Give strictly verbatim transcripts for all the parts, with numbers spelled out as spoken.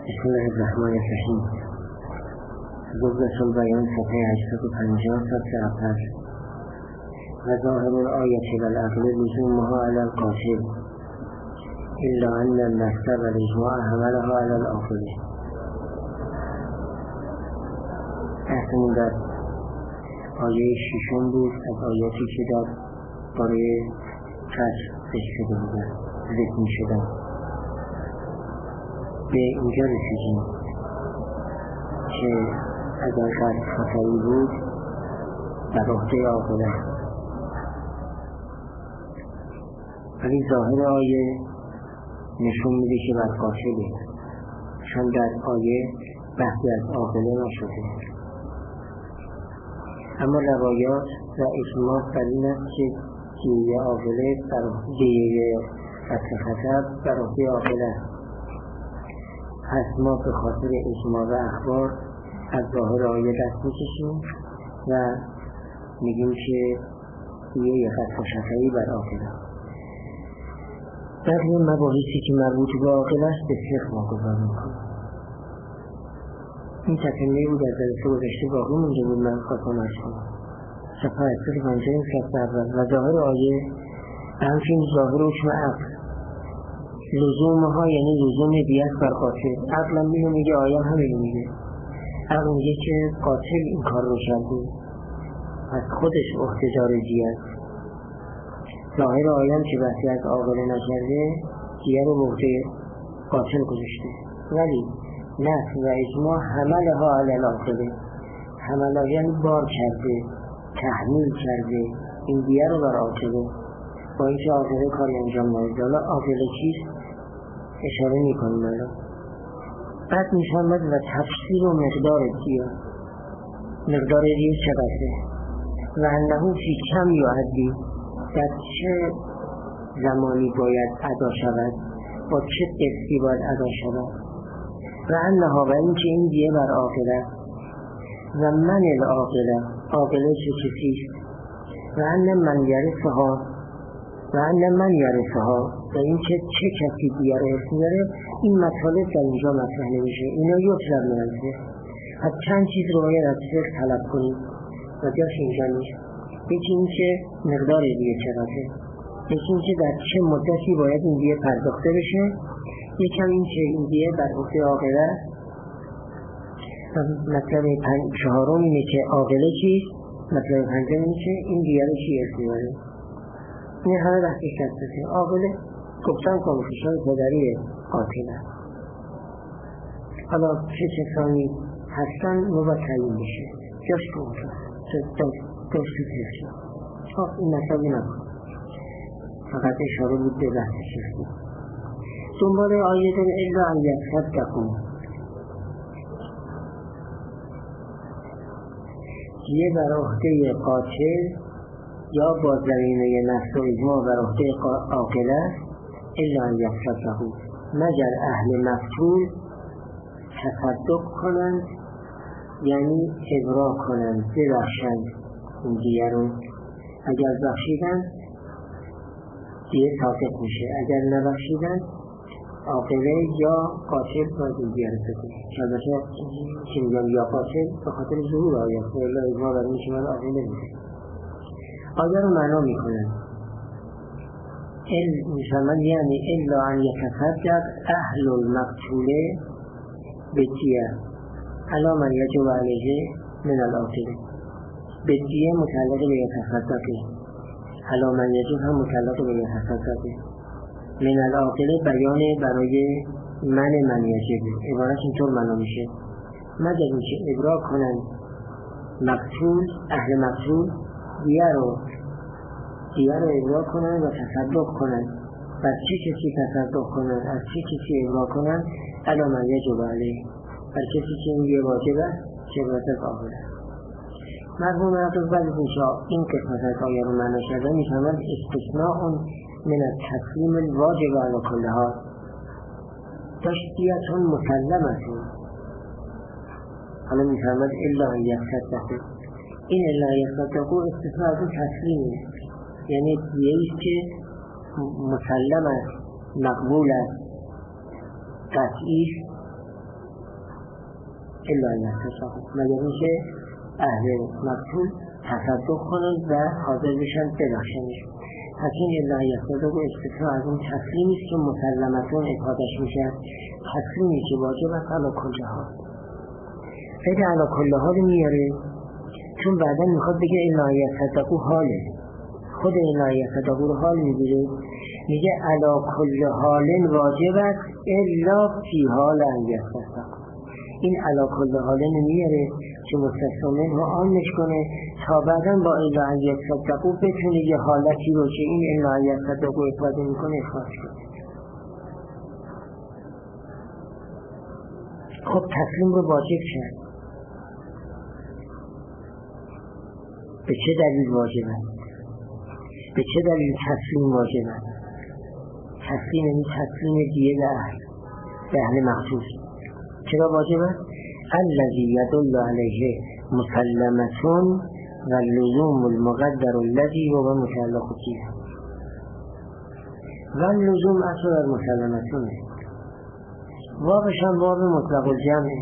بسم الله الرحمن الرحیم. جزء البیان صفحه هشتصد و پنجاه تا آخر. و ظاهر الآیة والعقل لزومها على القاصد إلا أن النص والإجماع حملها على الآخر. احسن در آیه ششم بود از آیاتی که در برای کشف ذکر شده بودن ذکر می شدن. به اینجا رسیدیم که اگر قصد خطایی بود در عهده عاقله، ولی ظاهر آیه نشون میده که بر قاصده، چون در آیه بحثی از عاقله نشده. اما روایات و اجماع بر این است که دیه عاقله در دیه قصد خطر در عهده عاقله. پس ما به خاطر اجماع و اخبار از ظاهر آیه دست میکشیم و میگیم که دیه قصد خطری بر عاقله. در این مباحثی که مربوط به عاقل است به فقه واگذار میکنیم. این تکمیلی بود از درس گذشته باقی مونده بود. من خواستم ارز کنم صفحه هشتصد و پنجاه فصل اول. و ظاهر آیه همچنین ظاهر حکم عقل لزومها، یعنی لزوم دیت بر قاتل. عقل هم اینو میگه، آیه هم اینو میگه. عقل میگه که قاتل این کار رو کرده، از خودش عهده‌دار دیت. ظاهر آیه که بحثی از عاقله نکرده، دیه رو به عهده قاتل گذاشته. ولی نص و اجماع حملها علی العاقله، حملها یعنی بار کرده، تحمیل کرده این دیه رو بر عاقله، با اینکه عاقله کاری انجام نداده. حالا عاقله چیست اشاره میکنیم الان. بعد میفهمد و تفسیر و مقدار دیه، مقدار دیه چقدره و انه فی کم یعدی، در چه زمانی باید ادا شود، با چه قسطی باید ادا شود. و انها و این که این دیه بر عاقله و من العاقله، عاقله چه کسیست. و ان من یرثها و ان من یرثها و این که چه کسی دیه رو ارث می‌بره. این مطالب در اینجا مطرح نمیشه. اینا یطلب من الفقه. از چند چیز رو باید از فقه طلب کنیم و جاش اینجا نیست. یکی این که مقدار دیه چقدره، یکی این که در چه مدتی باید این دیه پرداخته بشه، یکی هم این که این دیه در عهده عاقله. مطلب چهارم اینه که عاقله چیست، مطلب پنجم اینه که این دیه رو چی ارث می‌بره. این همه بحثی شده. عاقله گفتن کنفشای پدری قاتله. حالا چه کسانی هستن نوبت تعیین بشه، جاش تو اونجا داشت تو تفشید. خب این مطلبی نکن، فقط اشاره بود به بحث شده. دنبال آیه داره الا ان یتصدقوا، دیه بر عهده قاتل یا با زمینه نص و اجماع بر عهده عاقله الا ان یتصدقوا، مگر اهل مقتول تصدق کنند، یعنی ابراء کنند، ببخشند این دیه رو. اگر بخشیدن دیه صادق میشه، اگر نبخشیدن عاقله یا قاتل باید این دیه رو بکنه. البته که میگم یا قاتل به خاطر ظهور آیه و الا اجماع بر این شمال عاقله میشه. آیه رو معنا میکنن ال میشمن یعنی الا ان یتصدق اهل المقتوله به دیه علی من یجب علیه من العاقله. به دیه متعلق به یتصدقه، علی من یجب هم متعلق به یتصدقه. من العاقله بیان برای من من یجب، عبارت اینطور معنا میشه مگر اینکه ابراء کنن مقتول، اهل مقتول دیه رو دیه رو ابراء کنن و تصدق کنن. بر چه کسی تصدق کنن، از چه کسی ابراء کنن؟ علی من یجب علیه، بر کسی که این دیه واجب است که عبادت عاقله. مرحوم عقل بعد از اینشا این قسمت از آیه رو معنا کرده میفهمند استثناء من التسلیم الواجب علی کل حال تشتیه مسلمه. حالا میفهمند الا ان یتصدقوا، این الا ان یتصدقوا استثناء از اون تسلیمه، یعنی دیه‌ایست که مسلم است، مقبول است، قطعی است الا یتصدقوا، مگر اینکه اهل مقتول تصدق کنند و حاضر بشن بداشتنشون. پس این الا یتصدقوا استثناء از اون تسلیمی است که مسلمتون افادش میشه، تسلیمی که واجب است علی کل حال. قید علی کل حال میاره چون بعدا میخواد بگه الا یتصدقوا حاله، خود الا یتصدقوا رو حال میگیره، میگه علی کل حال واجب است الا فی حال ان یتصدقوا. این علی کل حال نمیاره که مستثنا منه آنش کنه تا بعدا با الا ان یتصدقوا بتونه یه حالتی رو که این الا ان یتصدقوا افاده میکنه اخراج کنه. خب تسلیم رو واجب کرد، به چه دلیل واجب است؟ به چه دلیل تسلیم واجب است؟ تسلیم یعنی تسلیم دیه به اهل، به اهل مخصوص. چرا واجب است؟ الذی یدل علیه مسلمتون و لزوم المقدر الذی هو متعلق فیه. و لزوم اصل در مسلمتونه، واقعش هم باب مطلق الجمعه.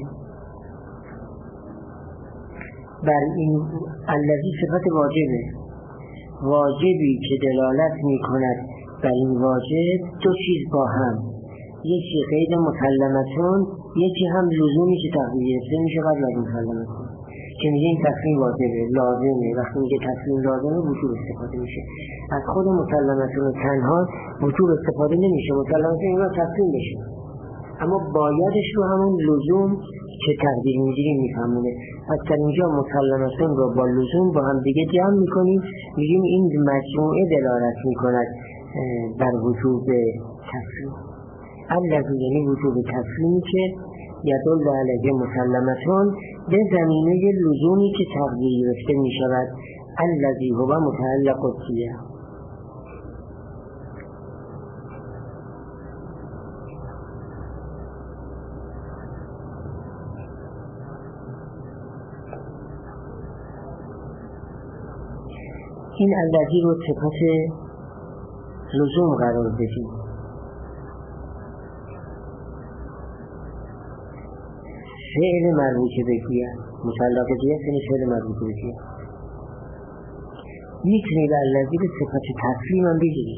بر این الذی صفت واجبه، واجبی که دلالت می کند بر این واجب دو چیز با هم، یکی قید مسلمتون، یکی هم لزومی که تقدیر گرفته میشه قبل از مسلمتون که میگه این تسلیم واجبه، لازمه. وقتی میگه تسلیم لازمه وجوب استفاده میشه. از خود مسلمتون تنها وجوب استفاده نمیشه، مسلمتون اینا تسلیم بشه، اما بایدش رو همون لزوم که تقدیر میگیریم میفهمونه. پس در اینجا مسلمتون رو با لزوم با هم دیگه جمع میکنیم، میگیم این مجموعه دلالت میکند بر وجوب تسلیم. الذی یعنی وجوب تسلیمی که یدل علیه مسلمتون به زمینه لزومی که تقدیر گرفته میشود، الذی هو متعلق فیه. این الذی رو صفت لزوم قرار بدیم. فعل مربوط به کیه؟ متعلق کیه؟ یعنی فعل مربوط به کیه؟ میتونید الذی رو صفت تسلیم هم بگیرید.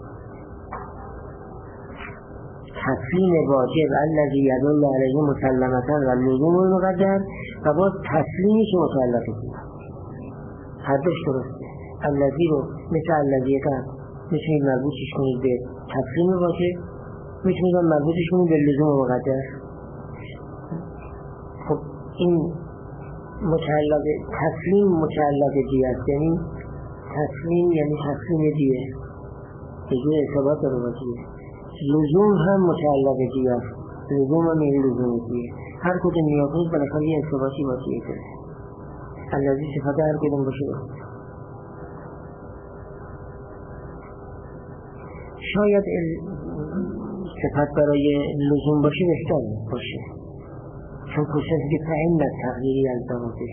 تسلیم واجب الذی یدل علیه مسلمتن و لزوم المقدر و باز تسلیمی که متعلق کیه. هر دوش درسته. الذی رو مثل الذی که میتونید مربوطش کنید به تسلیم واجب، میتونید مربوطش کنید به لزوم مقدر. خب این متعلق تسلیم متعلق دیه است، یعنی تسلیم یعنی تسلیم دیه بجور اثبات رو باشه. لزوم هم متعلق دیه است، لزوم هم یعنی لزوم دیه. هر کدوم نیازید بالاخره یه اثباتی باشه. الذی صفت هر کدوم باشه. شاید صفت برای لزوم باشه بهتر باشه، چون پوشش که فعین تقدیری از داماده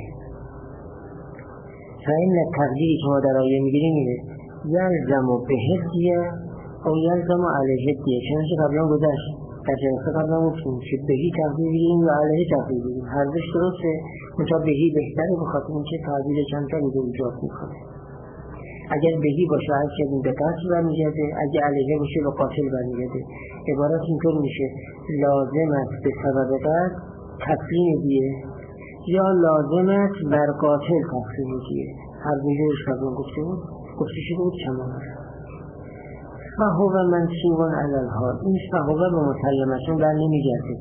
فعین تقدیری که ما در آیه میگیریم اینه یلزم و به هدیه او یلزم و علیه هدیه. چنانچه قبلا گذشت در جلسه قبلا گفتیم که بهی تقدیر بگیریم و علیه تقدیر بگیریم، هر دوش درسته، منتها بهی بهتره بخاطر اینکه تعبیر کمتری به ایجاد میکنه. اگر بهی باشه هر کدوم به قتل برمیگرده، اگر علیه باشه به قاتل برمیگرده. عبارت اینطور میشه لازم است به سبب قتل تسلیم دیه یا لازم است بر قاتل تسلیم دیه. هر بیجورش قبلا گفته بود گفته شده بود چمان فهو منصوبان علی الحال. این فهو به مسلمتون بر نمیگرده،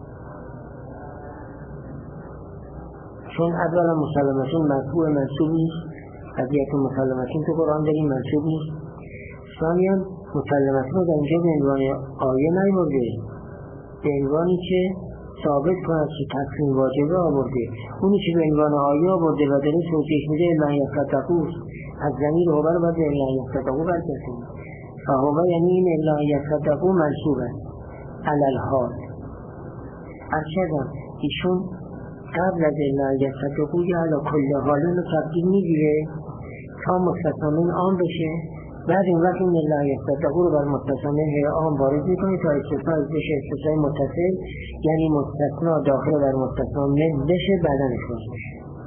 چون اولا مسلمتون مرفوع منصوب نیست، قضیت مسلمتون تو قرآن داریم منصوب نیست. ثانیاً مسلمتون در اینجا به عنوان آیه نیورده، به عنوانی که ثابت کند که تسلیم واجبه آورده. اونی که به عنوان آیه آورده و داره توضیح میده الا یصدقوا، از ضمیر هو رو باید الا یصدقوا برگردیم. فهو یعنی این الا یصدقوا منصوبه علی الحال. ارشدم ایشون قبل از الا یصدقوا یا علی کل حال رو تقدیر میگیره تا مستثنا من آن بشه بعد این وقت این لا یصدقوا رو بر متصل هی عام وارد میکنید تا استثناء بشه استثناء متصل، یعنی مستثنا داخل در مستثنا من بشه بعدا اخراج بشه.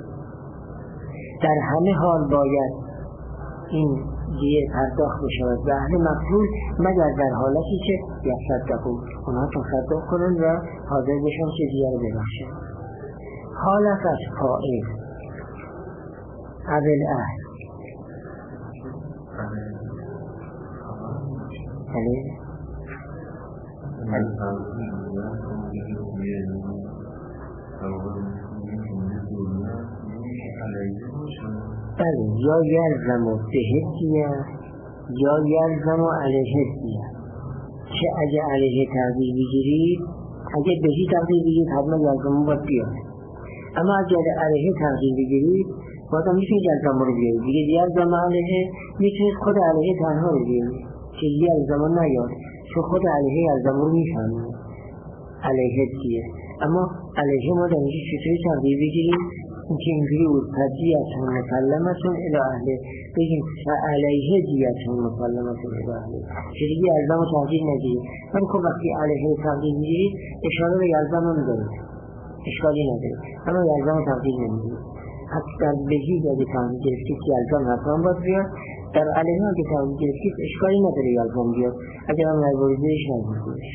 در همه حال باید این دیه پرداخت بشود به اهل مقتول مگر در حالتی که یصدقوا اونها تصدق کنن و حاضر بشن که دیه رو ببخشن. حالت از فاعل اول اهل یعنی بله یا یلزم و بهدیه یا یلزم و علیهدیه که اگه علیه تقدیر بگیرید اگه بهی تقدیر بگیرید حتما یلزم باید بیاد، اما اگه علیه تقدیر بگیرید بازم میتونید یلزم رو بیارید دیگه. یلزم علیه میتونید خود علیه تنها رو بیارید که یلزم نیاد چون خود علیه یلزم رو میفهمید علیهدیه. اما علیه ما در اینجا چطوری تقدیر بگیریم؟ اینکه اینجوری بود تدیعتون مسلمتون الى اهله بگیم علیه دیعتون مسلمتون الى اهله که دیگه یلزم رو تقدیر نگیرید. ولی خب وقتی علیه تقدیر میگیرید اشاره به یلزم رو میدارید اشکالی ندارید، اما یلزم رو تقدیر نمیگیرید. حتی در بهی اگه تقدیر گرفتید یلزم حتما باید بیاد، در علیه اگه تقدیر گرفتید اشکالی نداره یلزم بیاد اگر هم نبریدهش نبریدهش.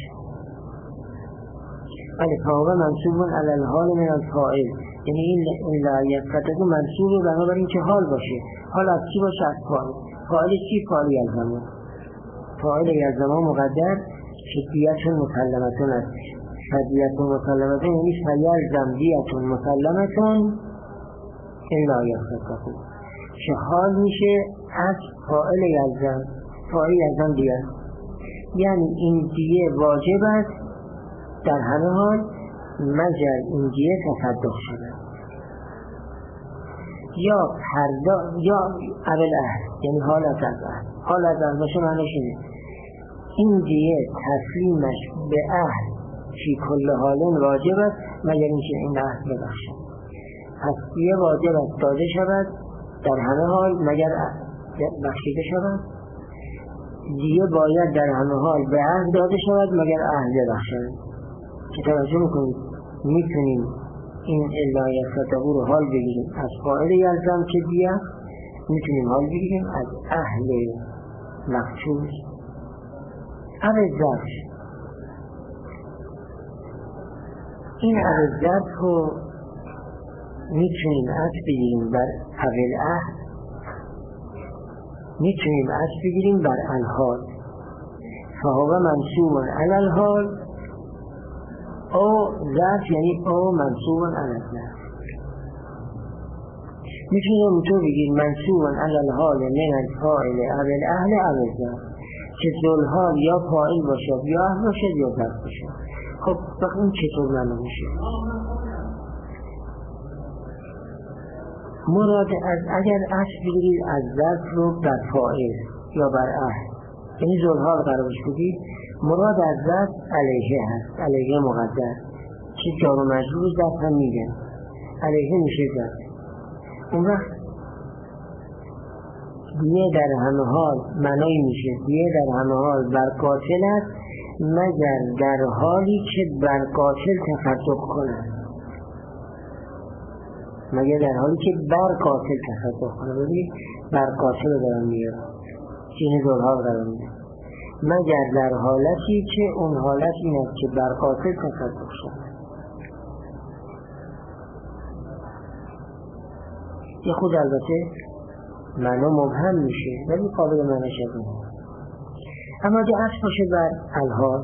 ولی فاوه منصوبون علی الحال من الفاعل، یعنی این لایت فتقو منصوبه بنابراین که حال باشه. حال از چی باشه؟ از فاعل. فاعل چی؟ فاعل یلزمه. فاعل یلزمه مقدر شدیتون مسلمتون است. شدیتون مسلمتون یعنی فیلزم دیتون مسلمتون این لایت فتقو که حال میشه از فاعل یلزم. فاعل یلزم دیه یعنی این دیه واجب است در همه حال مگر این دیه تصدق شده یا پردا یا اول اهل یعنی حالت از اهل. حالت از باشه معنیش اینه این دیه تسلیمش به اهل فی کل حالن واجب است مگر اینکه این اهل ببخشه. پس دیه واجب است داده شود در همه حال مگر بخشیده شود. دیه باید در همه حال به اهل داده شود مگر اهل ببخشه. که توجه میکنید میتونیم این الایه فتقو رو حال بگیریم از فاعل یلزم که دیه، میتونیم حال بگیریم از اهل مقتول. اول ظرف این اول ظرف رو میتونیم از بگیریم بر اول اهل، میتونیم از بگیریم بر الحال. فهو منصوب علی الحال او ظرف یعنی او منصوب علی الظرف. میتونیم اونطور بگیم منصوب علی الحال من الفاعل اول اهل اول ظرف که ذوالحال یا فاعل باشد یا اهل باشد یا ظرف باشد. خب بخ این چطور معلوم میشه؟ مراد از اگر اصل بگیرید از ظرف رو بر فاعل یا بر اهل یعنی ذوالحال قرارش بگید، مراد از ظرف علیه هست، علیه مقدر که جار و مجرور ظرف هم میگن علیه میشه ظرف. اون وقت دیه در همه حال معنی میشه دیه در همه حال بر قاتل است مگر در حالی که بر قاتل تصدق کنند، مگر در حالی که بر قاتل تصدق کنند. ببینید بر قاتل رو دارم میاد که این ذوالحال قرار میاد مگر در حالتی که اون حالت این است که بر قاتل تصدق شد. یه خود البته معنا مبهم میشه ولی قابل معنی شده. اما اگه اصل باشه بر الحال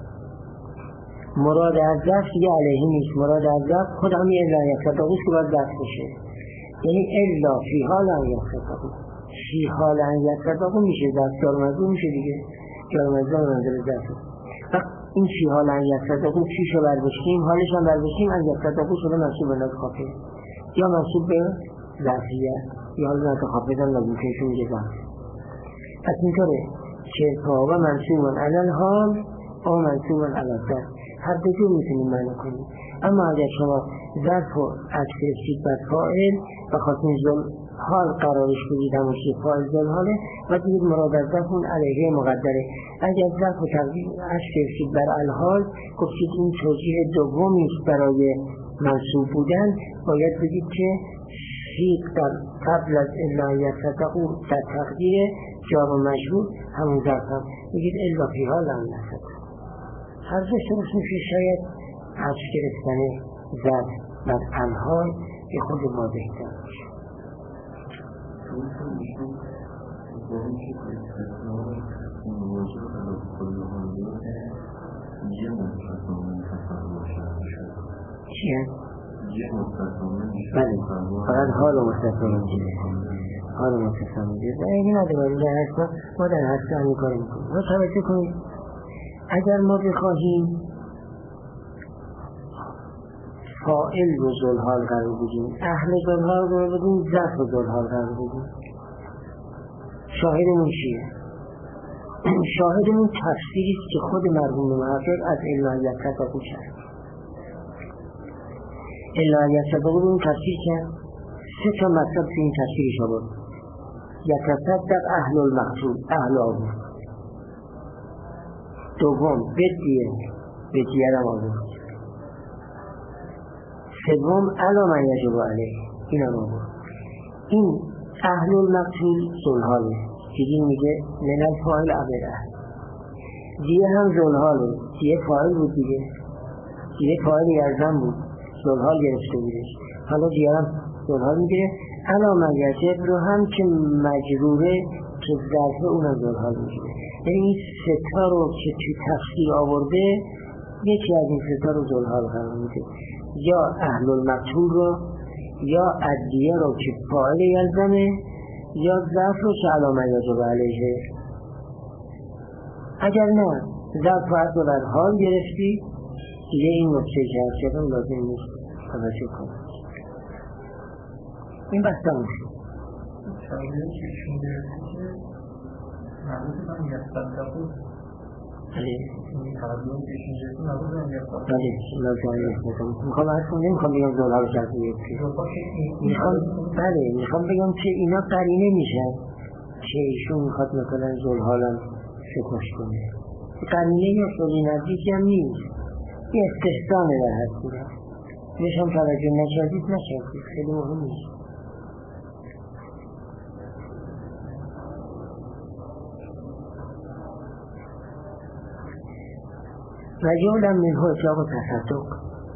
مراد از ظرف دیگه علیه نیست، مراد از ظرف خود همین الا یصدقوست که باید ظرف بشه، یعنی الا فی حال ان یصدقو. فی حال ان یصدقو میشه ظرف جار مجرور میشه دیگه، جار مجرور منظور ظرف. وقت این فی حال ان یصدقو چیشو برداشتیم حالش هم برداشتیم ان یصدقو شده منصوب به خافض یا منصوب به ظرفیه یا حال نت خافض هم لازم کهشون میگه ظرف. پس اینطوره که فهو منصوب علی الحال او منصوب علی الظرف هر دو جور میتونیم معنی کنیم. اما اگر شما ظرف رو از فرستید بر فاعل و خواستین حال قرارش بدید همون که فاعل ذوالحاله و دیگه مراد از ظرف اون علیه مقدره. اگر ظرف و تقدیر اش گرفتید بر الحال گفتید این توجیه دومی است برای منصوب بودن، باید بگید که سیق در قبل از الا یصدقوا در تقدیر جواب مجهول همون ظرف هم بگید الا فی حال لم یصدقوا. هر دو درست میشه. شاید از گرفتن ظرف بر الحال که خود ما بهتر باشه. چیه؟ بله فقط حال و مستثنا میگیره. حال و مستثنا میگیره و اگه نداریم در حسنا ما در حسنا همین کار میکنیم. ما توجه کنید اگر ما بخواهیم فاعل رو ذوالحال قرار بدیم، اهل ذوالحال قرار بدیم، ظرف رو ذوالحال قرار بدیم، شاهدمون چیه؟ شاهدمون تفسیری است که خود مرحوم محقق از الا یصدقوا کرد. الا یصدقوا رو تفسیر کرد، سه تا مطلب تو این تفسیرش آورد. یتصدق اهل المقصود، اهل آورد. دوم بدیه، بدیه رو آورد. سوم علا من یجب علیه، این هم آورد. این اهل المقصود ذوالحاله، دیگه میگه من الفاعل عبر اهل. دیگه هم ذوالحاله، دیگه فاعل بود دیگه، دیگه فاعل یزدن بود، ذوالحال گرفته بودش. حالا دیگه هم ذوالحال میگیره. علا من یجب رو هم که مجروره که ظرفه اونم ذوالحال میگیره. یعنی این ستا رو که تو تفسیر آورده یکی از این ستا رو ذوالحال قرار میده، یا اهل المقصود رو، یا ادیه رو که فاعل یلزمه، یا ظرف رو که علا من یجب علیه. اگر نه ظرف رو در حال گرفتی دیگه این نکته که هست شدن لازم نیست توجه کنید. این بسته میشه شاید که شون گرفتی که مربوط من یصدقوا بله این تقدیم که شون گرفتی مربوط من یصدقوا بله لازم نیست. میخوام عرض کنم نمیخوام بگم ذوالحال رو شرط بگیرتی، میخوام بله میخوام بگم که اینا قرینه میشن که ایشون میخواد مثلا ذوالحالم شکاش کنه. قرینه یا خیلی نزدیکی هم نیست، یه استحسانه در هست بودن میشم توجه نکردید نکردید خیلی مهم نیست. و یولم منه اطلاق و تصدق.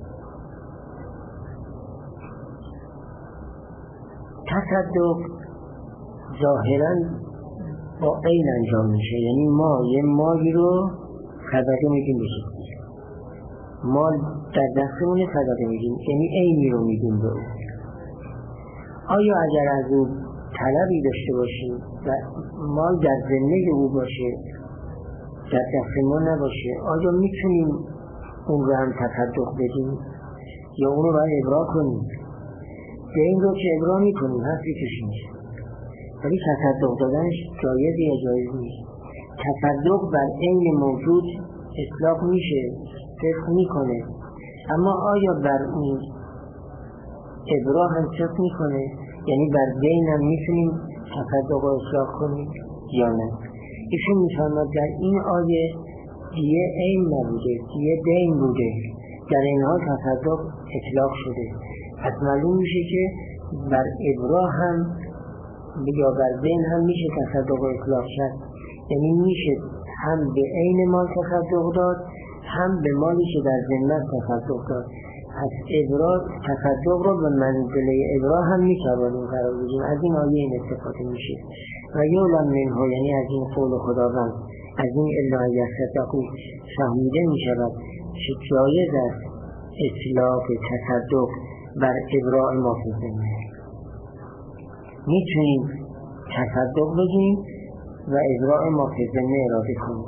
تصدق ظاهرا با عین انجام میشه، یعنی ما یه مالی رو صدقه میگیم بشه، مال در دستمون صدقه میگیم، یعنی عینی رو میگیم به او. آیا اگر از او طلبی داشته باشیم و مال در ذمه او باشه در دست ما نباشه، آیا میتونیم اون رو هم تصدق بدیم یا اون رو باید ابرا کنیم؟ به این رو که ابرا میکنیم حرفی توش نیست، ولی تصدق دادنش جایز یا جایز نیست. تصدق بر عین موجود اطلاق میشه، صدق میکنه، اما آیا بر اون ابرا هم صدق میکنه؟ یعنی بر دین هم میتونیم تصدق رو اطلاق کنیم یا نه؟ ایشون میفرماد در این آیه دیه عین نبوده، دیه دین بوده، در این حال تصدق اطلاق شده. پس معلوم میشه که بر ابرا هم یا بر دین هم میشه تصدق اطلاق شد، یعنی میشه هم به عین مال تصدق داد هم به مالی که در ذمت تصدق داد. پس ابرا تصدق رو به منزله ابرا هم میتوانیم قرار بدیم. از این آیه این استفاده میشه. و یولم منه یعنی از این قول خداوند، از این الا یصدقوا فهمیده میشود که جایز است اطلاق تصدق بر ابراء ما فی ذمه. میتونیم تصدق بگیم و ابراء ما فی ذمه اراده کنیم.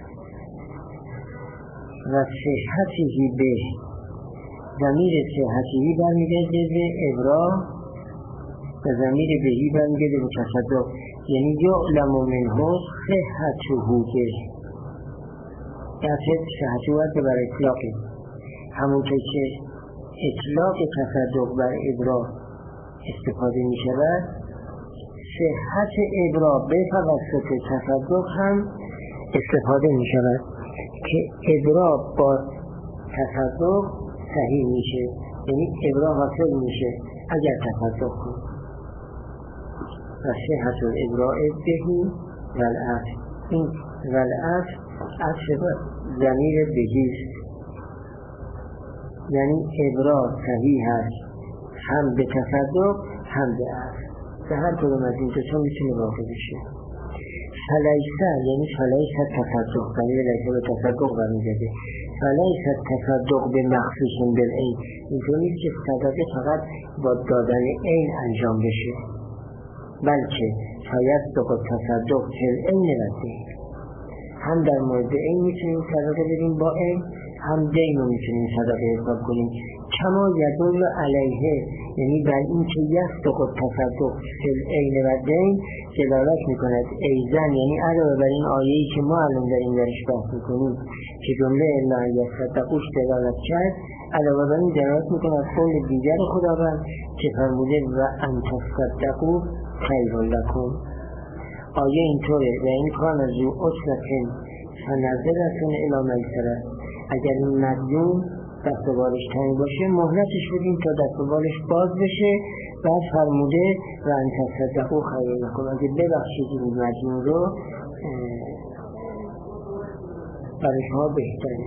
و صحتی به ضمیر صحتی برمیگرده به ابراء و ضمیر بهی برمیگرده به تصدق، یعنی یعلم منه صحته به در صحتی باید بر اطلاقه، همون که اطلاق تصدق بر ابراء استفاده می شود صحت ابرا به توسط تصدق هم استفاده می شود که ابرا با تصدق صحیح میشه، یعنی ابرا حاصل میشه اگر تصدق کنید. و صحت الابراء بهی و العطف، این و العطف عطف ضمیر بهیست، یعنی ابرا صحیح هست هم به تصدق هم به عطف، به هر کدوم از این دو تا میتونه واقع بشه. فلیسه یعنی فلیسه تصدق، یعنی لیسه به تصدق برمیگرده. فلیسه تصدق به مخصوص بالعین، اینطور نیست که صدقه فقط با دادن عین انجام بشه، بلکه فیصدق تصدق تل عین رده، هم در مورد عین میتونیم صدقه بدیم با عین، هم دین رو میتونیم صدقه حساب کنیم. کما یدل علیه، یعنی بر این که یصدق تصدق تل عین و دین دلالت میکند. ایزن یعنی علاوه بر این آیه‌ای که ما الان داریم درش بحث میکنیم که جمله الا یصدقوش دلالت کرد، علاوه بر این دلالت میکند قول دیگر خداوند که فرموده و ان تصدقوا خیر لکم. آیه اینطوره و این کان از او اصلتن فنظرتن الی میسره، اگر این مدیون دست و بالش تنگ باشه مهلتش بدیم تا دست و بالش باز بشه. بعد فرموده و ان تصدقوا خیر لکم، اگه ببخشید این مدیون رو برای شما بهتره.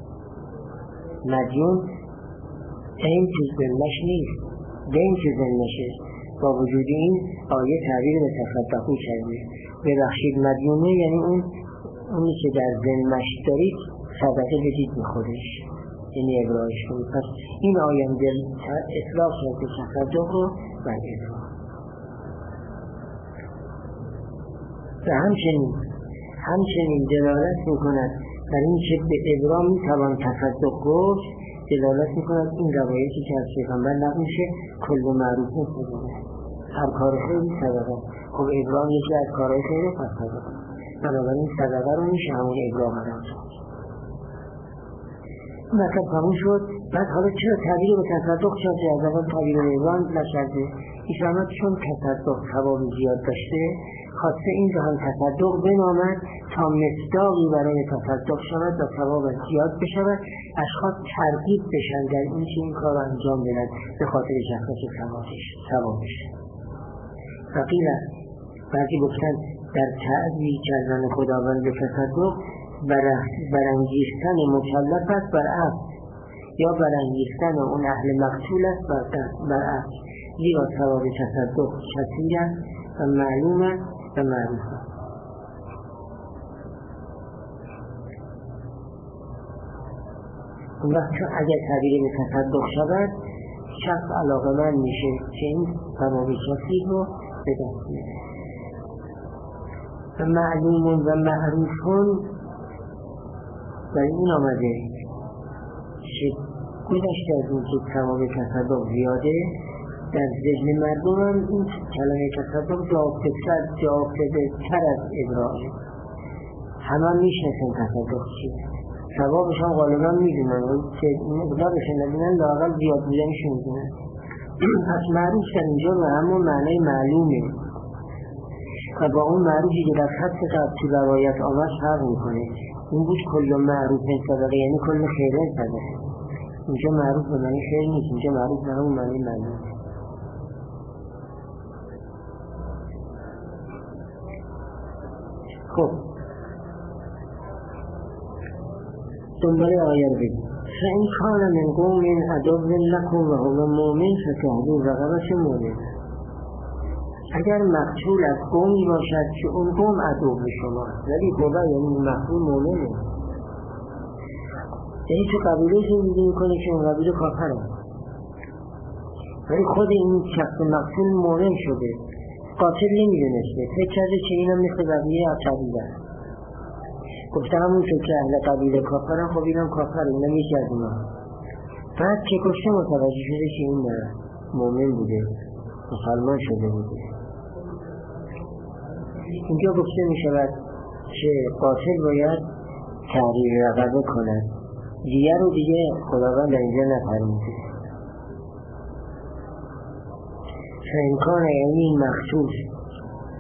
مدیون این چیز بلش نیست، دین چیز بلشه. با وجود این آیه تعبیر به تصدقو کرده. ببخشید مدیونه یعنی اون اونی که در ذمش دارید صدقه بدید به خودش، یعنی ابراهش کنید. پس این آیه دل اطلاق کرده تصدق رو بر ابراه. و همچنین همچنین دلالت میکند بر این که به ابراه میتوان تصدق گفت، دلالت میکند این روایتی که از پیغمبر نقل میشه کل معروف صدقه، هر کار خیلی صدقه. خب ابراه یکی از کارهای خیلی پس صدقه، بنابراین صدقه رو میشه همون ابراه قرار داد. مثلا تموم شد. بعد حالا چرا تعبیر به تصدق شد؟ از اول تعبیر به ابراه نشده. ایشانات چون تصدق ثواب زیاد داشته خواسته این رو هم تصدق بنامد تا مصداقی برای تصدق شود و ثواب زیاد بشود، اشخاص ترغیب بشن در این که این کار انجام بدن به خاطر شخص ثوابش. فقیل بعضی گفتن در تعبیر کردن خداوند به تصدق برانگیختن مکلف است بر عبد، یا برانگیختن اون اهل مقتول است بر عبد، زیرا ثواب تصدق کثیر است و معلوم است و معروف است. اون وقت اگر تعبیر به تصدق شود شخص علاقه‌مند میشه که این ثواب کثیر رو به دست میاره. و معلوم و معروفون در این آمده که گذشته از این که ثواب تصدق زیاده، در ذهن مردم هم این کلمه تصدق جافتده تر از ابراه. همه میشنسن تصدق چیه، ثوابش هم غالبا میدونن که مقدارش ندونن لااقل زیاد بودنش میدونن. پس معروف در اینجا به همون معنی معلومه و با اون معروفی که در خط قبل تو روایت آمد فرق میکنه. این بود کل معروف صدقه، یعنی کل خیره صدقه. اینجا معروف به معنی خیر نیست، اینجا معروف به همون معنی معلوم. خب دنباله آیه رو بگیم. فَإِنْ كَانَ مِنْ قَوْمٍ عَدُوٍّ لَكُمْ وَهُوَ مُؤْمِنٌ فَتَحْرِيرُ رَقَبَةٍ مُؤْمِنَةٍ. اگر مقتول از قومی باشد که اون قوم عدو به شما، ولی خدا یعنی مقتول مؤمنه، یعنی تو قبیله زندگی میکنه که اون قبیله کافره، ولی خود این شخص مقتول مؤمن شده، قاتل نمیدونسته، فکر کرده که اینم مثل قبیله قبیله است. گفته همونطور که اهل قبیله کافرن، خب اینم کافر، اینم یکی از اونا. بعد که کشته متوجه شده که این مؤمن بوده، مسلمان شده بوده. اینجا گفته می شود که قاتل باید تحریر رقبه کند، دیگر رو دیگه خداوند در اینجا نفرمیده. فامکان یعنی مخصوص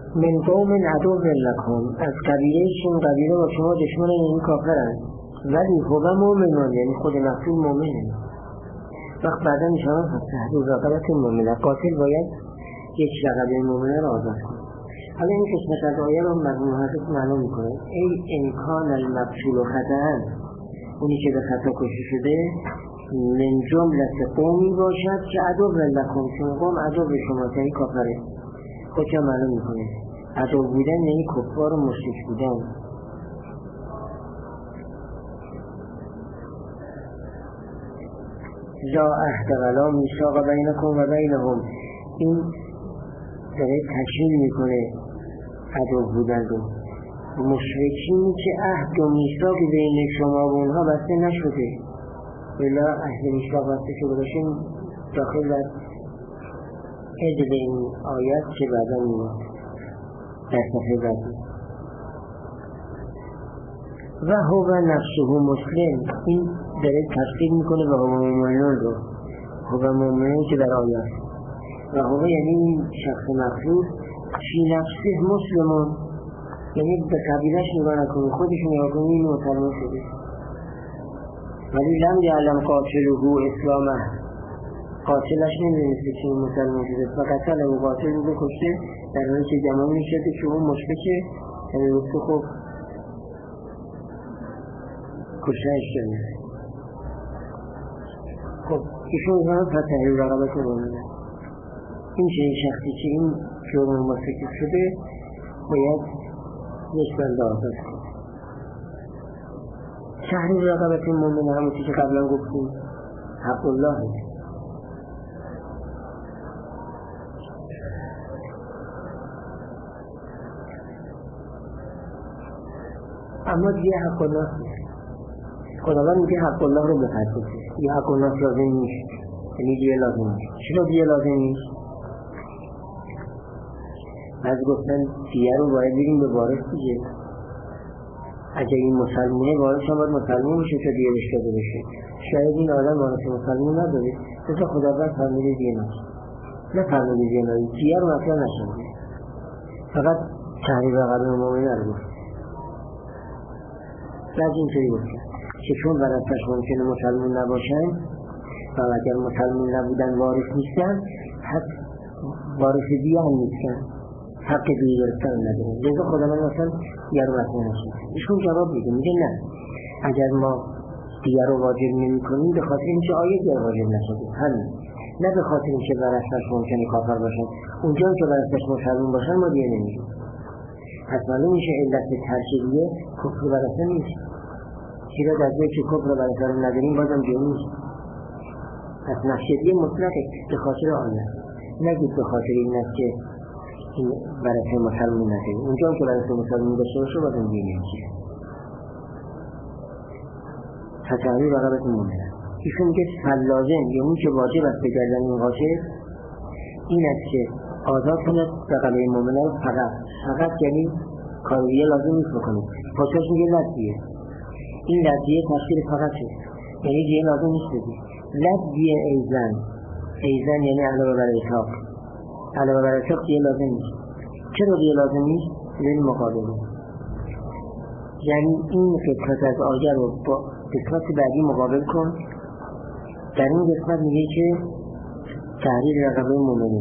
من قوم عدو لکم، از قبیلهشون قبیله با شما دشمن، این کافرن، ولی هو مؤمنون، یعنی خود مقتول مؤمنه. وقت بعدا میشوند تحریر رقبت مؤمنه، قاتل باید یک رقبه مؤمنه را آزاد کنه. حالا این قسمت از آیه رو مرحوم حافظ معلوم میکنه، ای امکان المقتول خطأ، اونی که به خطا کشته شده من جملت قومی باشد که عدو لکم، چون قوم عدو به شما، یعنی کافره. خودشا معلوم میکنه عدو بودن یعنی کفار و مشرک بودن. لا عهد ولا میثاق بینکم و بینهم، این داره تشریح میکنه عدو بودن رو. مشرکین که عهد و میثاق بین شما و اونها بسته نشده، ولی عهد و میثاق بسته شده باشه داخل در عدل این آیات که بعدا میاد در صفحه بعدی. و هو نفسه مسلم، این داره تصدیق میکنه به هو مؤمنون رو، هو مؤمنون که در آیات، و هو یعنی این شخص مخصوص فی نفسه مسلمون، یعنی به قبیلش نگاه نکنه، خودش نگاه کنه این مسلمان شده. ولی لم یعلم قاتله اسلامه، قاتلش نمیدونسته که این مسلمان شده، فقط طلب و قاتل رو بکشته، در حالی که گمان میشده که اون مشرکه، یعنی گفته خب کشتهش شده. خب ایشون زمان فتحی و رقبت مؤمنه، این چه شخصی که این جرم مرتکب شده باید یک بنده آزاد کنه. تحریر رقبت مؤمنه همون که قبلا گفتیم حق الله. اما دیگه حق الله خداوند میگه حق الله رو بپرسید، یه حق الله لازم نیست، یعنی دیگه لازم نیست. چرا دیگه لازم نیست؟ از گفتن دیگه رو باید بریم به وارث دیگه. اگر این مسلمونه وارث هم باید مسلمون بشه تا دیگه رشته بشه. شاید این آدم وارث مسلمون نداره، مثل خداوند فرموده دیگه نیست، نه فرموده دیگه نیست، دیگه رو مثلا نشنده، فقط تحریر رقبت مؤمنه رو گفت. از اینطوری گفتن که چون ورثه‌اش ممکنه مسلمون نباشن و اگر مسلمون نبودن وارث نیستن، حق وارث دیگه هم نیستن، حق دیگه گرفتن ندارن. لذا خدا من مثلا دیگه رو مثلا نشید. ایشون جواب میده، میگه نه، اگر ما دیگه رو واجب نمی کنیم به خاطر اینکه آیه دیگه واجب نشده، همین، نه به خاطر اینکه ورثه‌اش ممکنه کافر باشن. اونجا که ورثه‌اش مسلمون باشن ما دیگه نمیگیم. پس معلوم میشه علت ترک دیگه کفر ورثه نیست. چرا در جایی که کفر ورثه رو نداریم بازم دیگه نیست. پس نفسیه مطلقه به خاطر آنه، نگید به خاطر این است که این ورثه مسلمون نداریم. اونجا که ورثه مسلمون داشته باشه بازم دیگه نمیشه. تطهیر رقبت مؤمنه. ایشون میگه فلازم یا اون که واجب است به گردن این قاتل این است که آزاد کند رقبه مؤمنه رو فقط فقط یعنی کاریه لازم نیست بکنید. پاسش میگه لدیه، این لدیه تشکیل فقط شد، یعنی دیگه لازم نیست بدید. لدیه ایزن، ایزن یعنی علاوه بر اتاق، علاوه بر اتاق دیگه لازم نیست. چرا دیگه لازم نیست؟ لیل مقابله، یعنی این قسمت از آیه رو با قسمت بعدی مقابل کن. در این قسمت میگه که تحریر رقبه مؤمنه،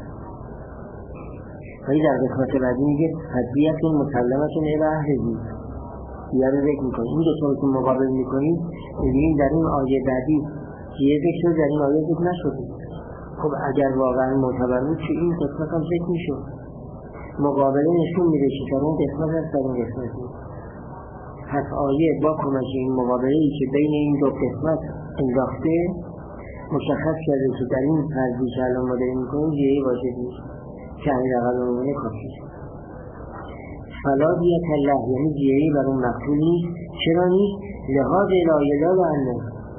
ولی در قسمت بعدی میگه حدیتون مسلمتون الی اهلی، دیگه رو ذکر میکنی. این دو که مقابل میکنی میگیم در این آیه بعدی یه ذکر شد، در این آیه ذکر نشده. خب اگر واقعا معتبر بود که این قسمت هم ذکر میشد. مقابله نشون میده که در اون قسمت هست، در این قسمت نیست. پس آیه با کمک این مقابله‌ای که بین این دو قسمت انداخته مشخص کرده که در این فرضی که الان ما داریم میکنیم دیگه واجب نیست، که همین رقبه مؤمنه کافی شد. فلا دیت الله، یعنی دیگه بر اون مقتول نیست. چرا نیست؟ لحاظ الهی لا لعنه،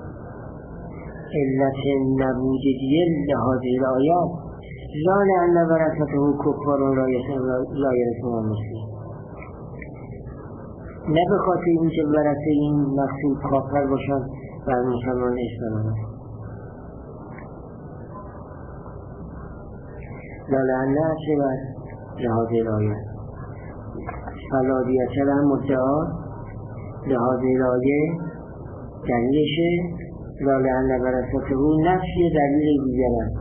علت نبود دیگه لحاظ الهی لا لعنه ورثته کفار لا یرثون مسلم، نه به خاطر این که ورثه این مقتول کافر باشن و مسلمان اسلام هست. لا لعنه چه بر لحاظ الآیه فلا دیت له مدعا لحاظ الآیه دلیلشه لا لعل برکته نفی دلیل دیگر است.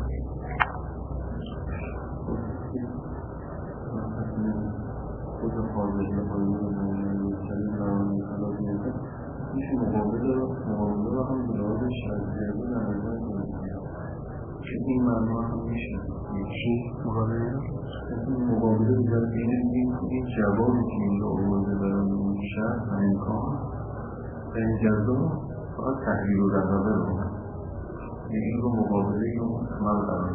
این معنا هم میشه چی؟ مقابله؟ این مقابله در بین این این جوابی که این رو آورده برای این شرط و امکان و این جزا فقط تحلیل و رقبه رو هم این رو مقابله رو عمل قرار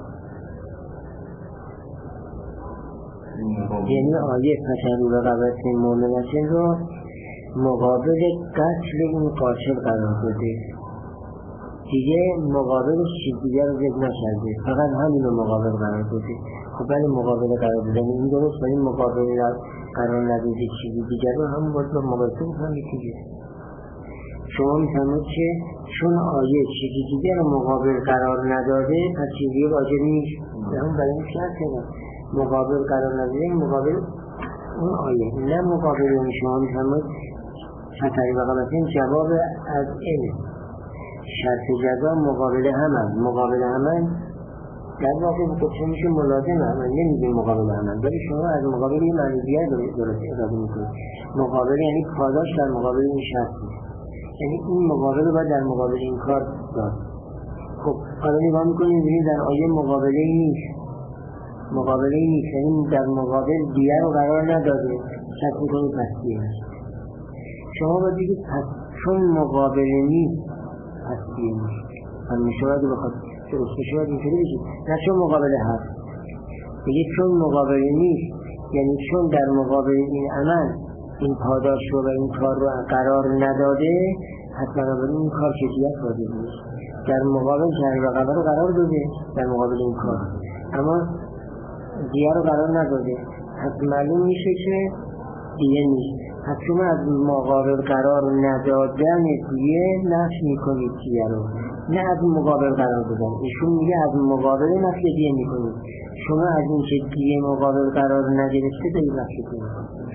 یعنی آیه فشل و رقبت مؤمنتین رو مقابل قتل این قاتل قرار داده، دیگه مقابلش چیز دیگر رو ذکر نشده، فقط همین رو مقابل قرار داده. خب بله مقابل قرار داده این درست، ولی مقابل قرار نداده چیزی دیگر رو هم باید با مقایسه بکنید دیگه. شما میفهمید که چون آیه چیزی دیگر رو مقابل قرار نداده پس چیزی واجب نیست، همون برای این شرط کنم مقابل قرار نداده مقابل اون آیه، نه مقابل اون. شما میفهمید فتری وقالتین جواب از علم شرط جزا مقابل همن مقابل همن در واقع بکنه میشه ملازم همن، نمیگیم مقابل همن، ولی شما از مقابل یه معنی دیگر درست اضافه میکنید. مقابل یعنی پاداش در مقابل این شرط، یعنی این مقابل باید در مقابل این کار داد. خب حالا نگاه میکنیم میبینیم در آیه مقابله ای نیست، مقابله ای نیست، یعنی در مقابل دیگر رو قرار نداده، شرط میکنید پس دیگه هست. شما باید بگید پس چون مقابله نیست پس دیگه نیست، هم میشود بخواد درست بشود اینطوری بشید، نه چون مقابله هست بگید چون مقابله نیست، یعنی چون در مقابل این عمل این پاداش رو و این کار رو قرار نداده پس بنابراین این کار کیفیت واجب نیست. در مقابل شرط و قرار رو قرار داده در مقابل این کار، اما دیگه رو قرار نداده، پس معلوم میشه که دیگه نیست. پس شما از مقابل قرار ندادن دیگه نفی میکنید دیگه رو، نه از مقابل قرار دادن. ایشون میگه از مقابل نفی دیگه میکنید، شما از این که دیگه مقابل قرار نگرفته دیگه نفی کنید.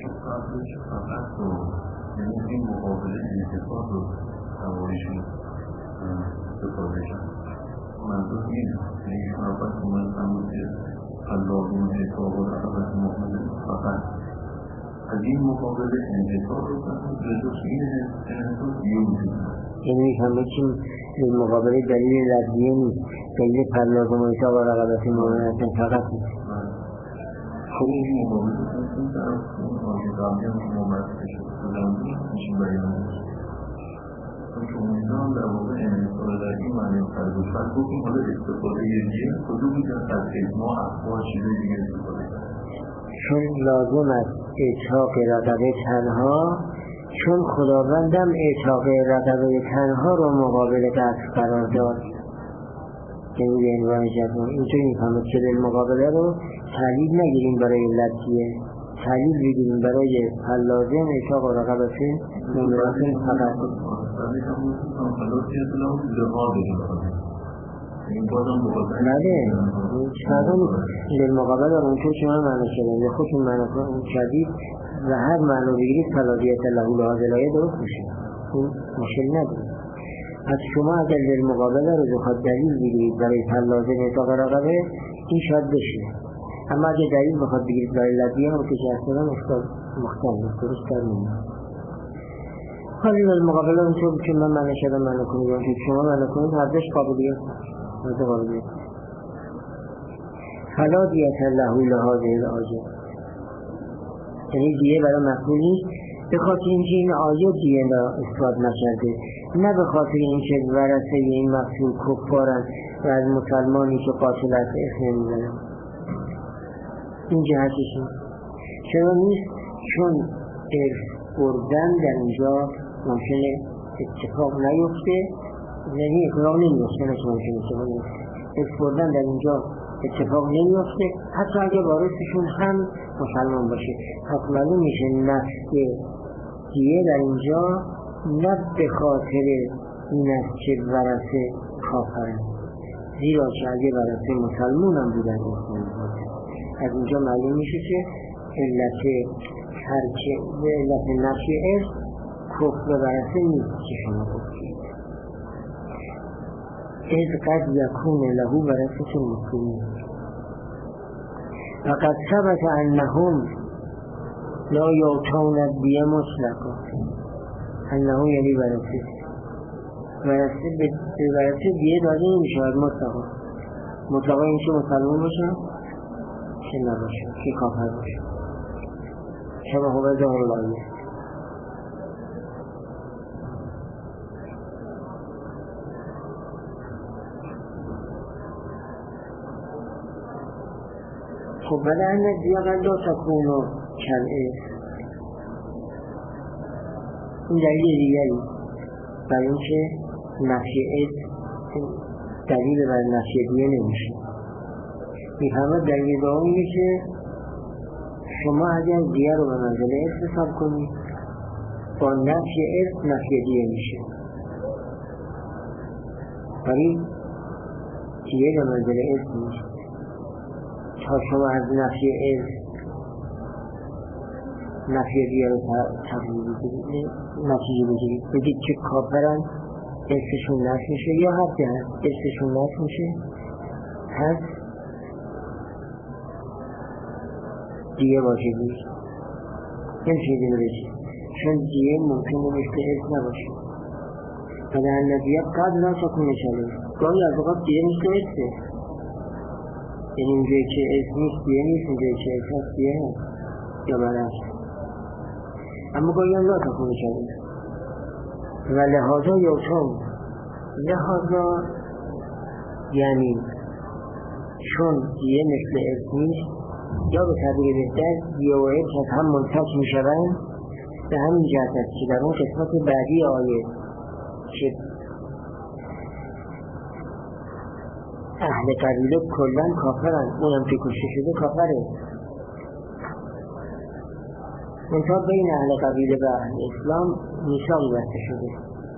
یعنی این مقابل انتفاع رو هوایشون سفارشن منظور اینه، یعنی شرافت اومد همون که اللهم اعتاب و رحمت محمد فقط از این مقابل انتفاع رو جزوش اینه انتفاع بیوزید، یعنی همه چی مقابل دلیل لفظیه نیست، دلیل پرلازم و اعتاب و رحمت محمد فقط نیست. خب این مقابل این طرف اون آنکه قبلی هم که محمد کشید بزنده میشین بیان میشه چون اینا هم در واقع انتفاع در این معنی فرد و فرد بکنیم. حالا استفاده یه دیگه کدوم میگن از اجماع اخبار چیزه دیگه استفاده کرد، چون لازم است اعتاق رقبه تنها، چون خداوندم اعتاق رقبه تنها رو مقابل قتل قرار داد. یعنی به عنوان جزا اینطوری میفهمد که به مقابله رو تعلیل نگیریم برای لطیه، تعلیل بگیریم برای لازم اعتاق رقبه ممراتن فقط. بله چرا للمقابل اونطور که من معنی شدم یا خودتون معنی شدید و هر معنی بگیرید فلاحیت لهو لحاظ الآیه درست میشه، این مشکل نداره. از شما اگر للمقابله رو بخواد دلیل بگیرید برای لازم اعتاق رقبه این شاید بشه، اما اگر دلیل بخواد بگیرید برای لدیه هم که شهستان مختلف درست در میمونه. حالی للمقابله اونطور که من معنی شدم معنی کنید اونطور که شما معنی کنید هردش قابلیت هرده قابلیت فلا دیت لهو لحاظ الآیه، یعنی دیگه برای مفهوم نیست به خاطر اینکه این آیه دیگه را اثبات نکرده، نه به خاطر اینکه ورثه این مفهوم کفارن و از مسلمانی که قاتل است اسم نمیزنن. این جهتش چرا نیست؟ چون ارث بردن در اینجا ممکنه اتفاق نیفته، یعنی اتفاق نمیفته نه که ممکنه اتفاق نیفته، ارث بردن در اینجا اتفاق نمیفته حتی اگه وارثشون هم مسلمان باشه. پس معلوم میشه نفس دیگه در اینجا نه به خاطر این است که ورثه کافرن، زیرا که اگه ورثه مسلمان هم بودن از اینجا معلوم میشه که علت ترک به علت نفی ارث کفر برسه نیست که شما گفتید. اذ قد یکون له برسه المسلمین و قد ثبت انهم لا یعطون الدیه مطلقا. انهم یعنی برسه برسه به برسه دیه داده نمیشه مطلقا. مطلقا این که مسلمان باشه که نباشه که کافر باشه. شما خوبه ظاهر الایه. خب بله ان دیگه قد لا تکون و کلعه این دلیل دیگری برای اینکه نفی ارث دلیل بر نفی دیگه نمیشه. میفهمد دلیل دوم اینه که شما اگر دیگه رو به منزل ارث حساب کنید با نفی ارث نفی دیگه میشه، ولی دیگه به منزل ارث میشه. تا شما از نفی ارث نفی دیگه رو تقلیل بگید نتیجه بگید بگید که کافرن ارثشون نفی میشه یا حد هست ارثشون نفی میشه هست دیگه واجبی نمیشه دیگه بشید چون دیگه ممکنه مثل ارث نباشه. ولی النبیه قد لا تکون شده گاهی از اوقات دیگه مثل ارثه، یعنی اینجایی که ارث نیست دیگه نیست، اینجایی که ارث هست دیگه هست یا برعکس. اما گاهی هم لا تکون شده و لحاظا یوتون لحاظا یعنی چون دیگه مثل ارث نیست یا به تعبیر بهتر دیگه و ارث از هم منفک می شوند. به همین جهت است که در اون قسمت بعدی آیه که اهل قبیله کلن کافرن اونم که کشته شده کافره. منطقه بین اهل قبیله و اهل اسلام میثاقی بسته شده.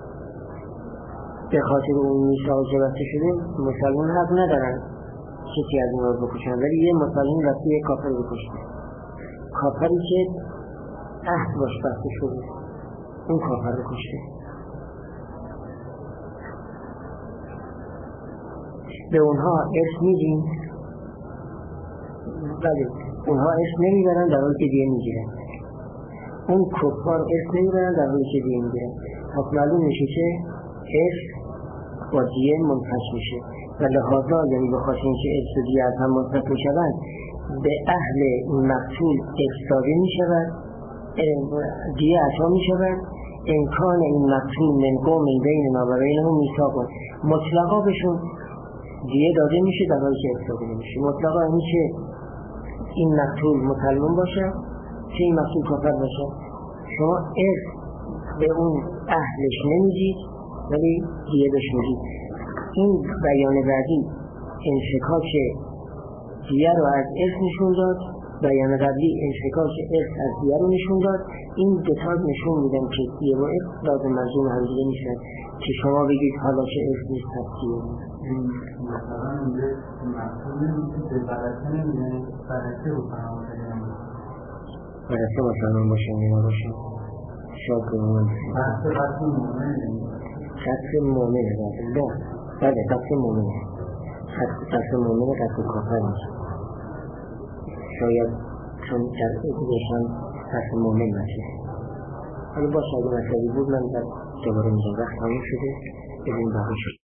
به خاطر اون میثاقی که بسته شده مسلمان حق ندارن کسی از اون رو بکشن، ولی یه مسلمان بسته یه کافر بکشن. کافری که عهد باش بسته شده اون کافر بکشته. به اونها ارث میدیم ولی اونها ارث نمیبرن در حالی که دیگه میگیرن. اون کفار ارث نمیبرن در حالی که دیگه میگیرن. پس معلوم میشه که ارث با دیگه منفش میشه و لحاظا یعنی بخاطر اینکه ارث و دیگه از هم منفش میشوند به اهل مقتول ارث داده میشود، دیگه عطا میشود. امکان این مقتول من قوم بیننا و بینهم میثاق مطلقا بهشون دیگه داده میشه در حالی که ارث داده نمیشه. مطلقا این که این مقتول مسلمان باشه که این مقتول کافر باشه شما ارث به اون اهلش نمیدید ولی دیگه بهش میدید. این بیان بعدی انفکاک دیگه رو از ارث نشون داد، بیان قبلی انفکاک ارث از دیگه رو نشون داد. این دوتا نشون میدن که دیگه و ارث لازم ملزوم هم دیگه نیستن که شما بگید حالا چه ارث نیست هست دیگه مثلا اینجا مقصود نمیشه به برسه نمیده برسه رو فراموش نمیده برسه مسلمان باشه نیما باشه شاید کنون برسه قصد مومنه قصد مومنه بله بله قصد مومنه قصد مومنه قصد کافر میشه. شاید چون بشن قصد مومن باشه. ولی باشه اگه مسئله بود من در دوباره میگم وقت همون شده ببین باقی شد.